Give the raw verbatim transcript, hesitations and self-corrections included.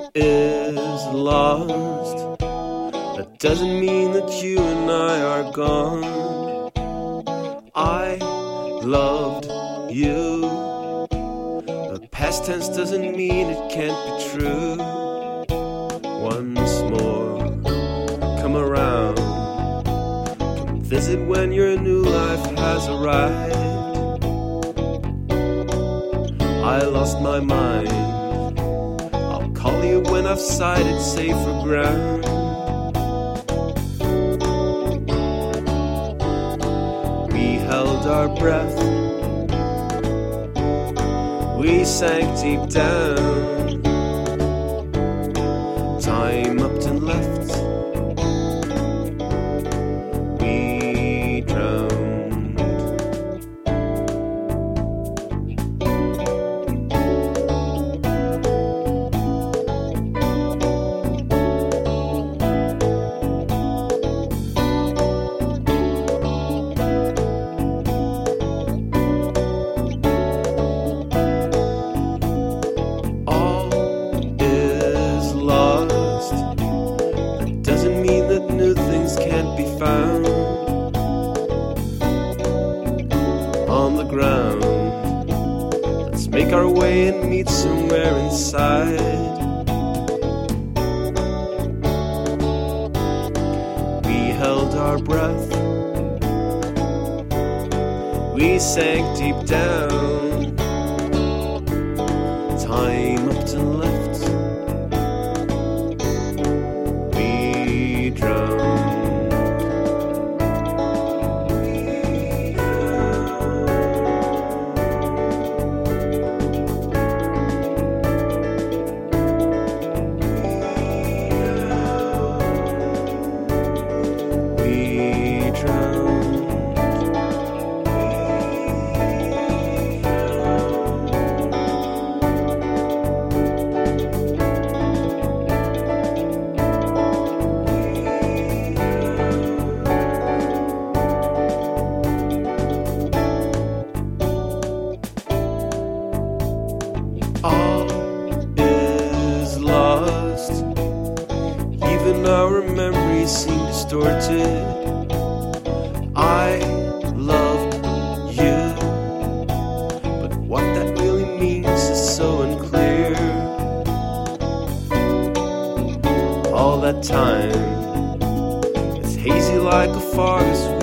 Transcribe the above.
is lost. That doesn't mean that you and I are gone. I loved you, but past tense doesn't mean it can't be true. Once more, come around, come visit when your new life has arrived. I lost my mind, I'll call you when I've sighted safer ground. We held our breath, we sank deep down. Time upped and left, we drowned. All is lost. That doesn't mean that new things can't be found on the ground. Let's make our way and meet somewhere inside. We held our breath, we sank deep down. Time upped and left, we drowned. We drowned. All is lost. Even our memories seem distorted. I loved you, but what that really means is so unclear. All that time, it's hazy like a fog as